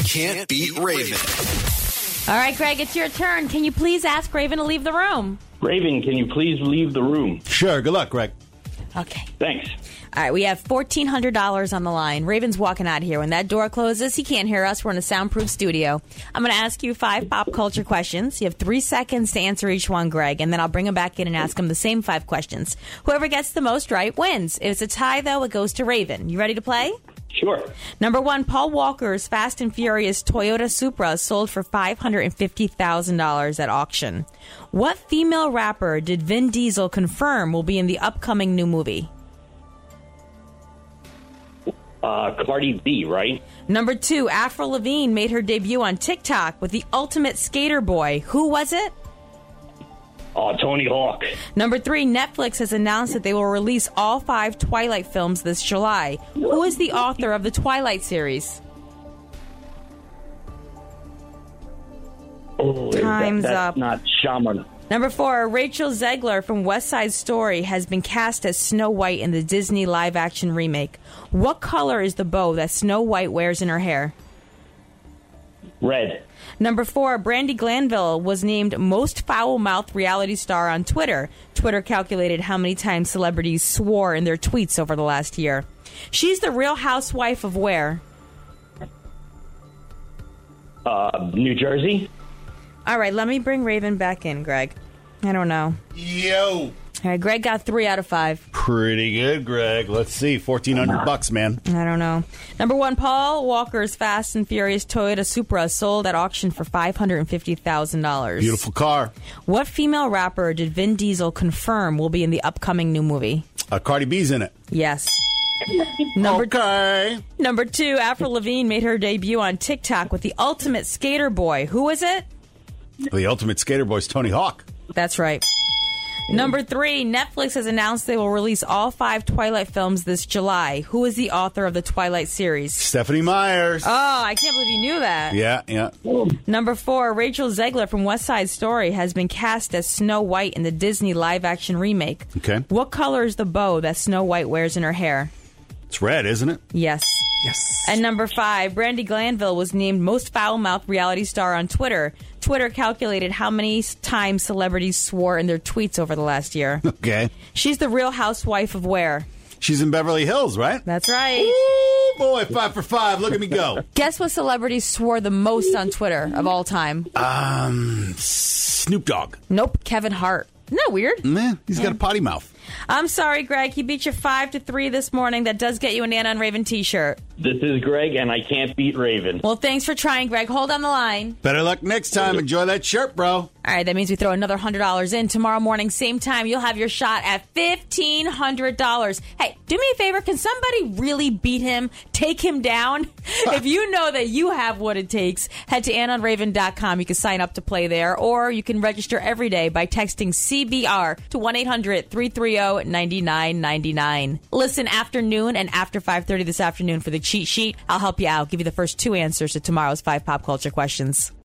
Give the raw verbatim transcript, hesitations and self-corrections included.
can't beat Raven. All right, Greg, it's your turn. Can you please ask Raven to leave the room? Raven, can you please leave the room? Sure. Good luck, Greg. Okay. Thanks. All right, we have fourteen hundred dollars on the line. Raven's walking out here. When that door closes, he can't hear us. We're in a soundproof studio. I'm going to ask you five pop culture questions. You have three seconds to answer each one, Greg, and then I'll bring him back in and ask him the same five questions. Whoever gets the most right wins. If it's a tie, though, it goes to Raven. You ready to play? Sure. Number one, Paul Walker's Fast and Furious Toyota Supra sold for five hundred fifty thousand dollars at auction. What female rapper did Vin Diesel confirm will be in the upcoming new movie? Uh, Cardi B, right? Number two, Avril Lavigne made her debut on TikTok with the Ultimate Skater Boy. Who was it? Oh, Tony Hawk. Number three, Netflix has announced that they will release all five Twilight films this July. Who is the author of the Twilight series? Oh, Time's that, that's up. not Shaman. Number four, Rachel Zegler from West Side Story has been cast as Snow White in the Disney live-action remake. What color is the bow that Snow White wears in her hair? Red. Number four, Brandi Glanville was named most foul-mouthed reality star on Twitter. Twitter calculated how many times celebrities swore in their tweets over the last year. She's the Real Housewife of where? Uh, New Jersey. All right, let me bring Raven back in, Greg. I don't know. Yo. All right, Greg got three out of five. Pretty good, Greg. Let's see. fourteen hundred bucks, man. I don't know. Number one, Paul Walker's Fast and Furious Toyota Supra sold at auction for five hundred fifty thousand dollars. Beautiful car. What female rapper did Vin Diesel confirm will be in the upcoming new movie? Uh, Cardi B's in it. Yes. Number, okay. Number two, Avril Lavigne made her debut on TikTok with the Ultimate Skater Boy. Who is it? The Ultimate Skater Boy's Tony Hawk. That's right. Number three, Netflix has announced they will release all five Twilight films this July. Who is the author of the Twilight series? Stephanie Myers. Oh, I can't believe you knew that. Yeah, yeah. Number four, Rachel Zegler from West Side Story has been cast as Snow White in the Disney live-action remake. Okay. What color is the bow that Snow White wears in her hair? It's red, isn't it? Yes. Yes. And number five, Brandi Glanville was named most foul-mouthed reality star on Twitter. Twitter calculated how many times celebrities swore in their tweets over the last year. Okay. She's the Real Housewife of where? She's in Beverly Hills, right? That's right. Ooh, boy, five for five. Look at me go. Guess what celebrity swore the most on Twitter of all time? Um, Snoop Dogg. Nope, Kevin Hart. Isn't that weird? Meh, he's got a potty mouth. I'm sorry, Greg. He beat you five to three this morning. That does get you an Anna and Raven T-shirt. This is Greg, and I can't beat Raven. Well, thanks for trying, Greg. Hold on the line. Better luck next time. Enjoy that shirt, bro. All right, that means we throw another one hundred dollars in tomorrow morning. Same time, you'll have your shot at fifteen hundred dollars. Hey, do me a favor. Can somebody really beat him? Take him down? If you know that you have what it takes, head to anna and raven dot com. You can sign up to play there, or you can register every day by texting C B R to one eight hundred three three zero nine nine nine nine. Listen afternoon and after five thirty this afternoon for the cheat sheet. I'll help you out. Give you the first two answers to tomorrow's five pop culture questions.